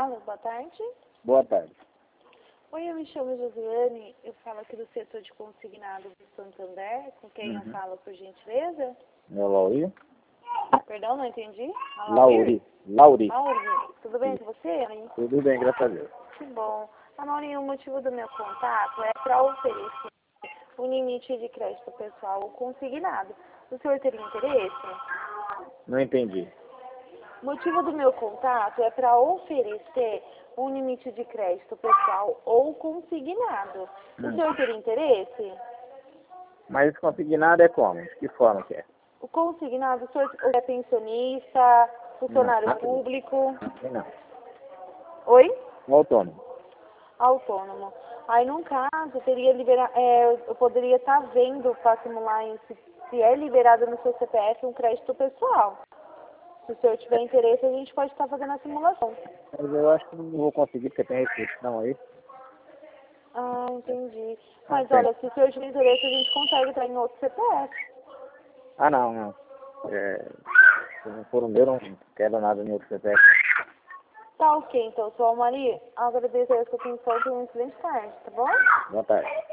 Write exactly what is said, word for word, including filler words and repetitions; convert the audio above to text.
Alô, boa tarde. Boa tarde. Oi, eu me chamo Josiane, eu falo aqui do setor de consignado do Santander, com quem Uhum. eu falo, por gentileza? Meu Lauri? Perdão, não entendi. A Lauri. Lauri. Lauri, tudo bem com você, hein? Tudo bem, graças a Deus. Que bom. A Laurinha, o motivo do meu contato é para oferecer um limite de crédito pessoal consignado. O senhor teria interesse? Não entendi. O motivo do meu contato é para oferecer um limite de crédito pessoal ou consignado. O Hum. senhor teria interesse? Mas consignado é como? De que forma que é? O consignado, o senhor é pensionista, funcionário Não. público? Não. Oi? Um autônomo. Autônomo. Aí, num caso, teria libera... é, eu poderia estar vendo para simular em se, se é liberado no seu C P F um crédito pessoal. Se o senhor tiver interesse, a gente pode estar fazendo a simulação. Mas eu acho que não vou conseguir porque tem restrição aí. Ah, entendi. Mas Tem. olha, se o senhor tiver interesse, a gente consegue estar em outro C P F. Ah, não, não. É, se não for o meu, não quero nada em outro C P F. Tá ok, então, sou a Maria. Agradeço a sua atenção e um excelente tarde, tá bom? Boa tarde.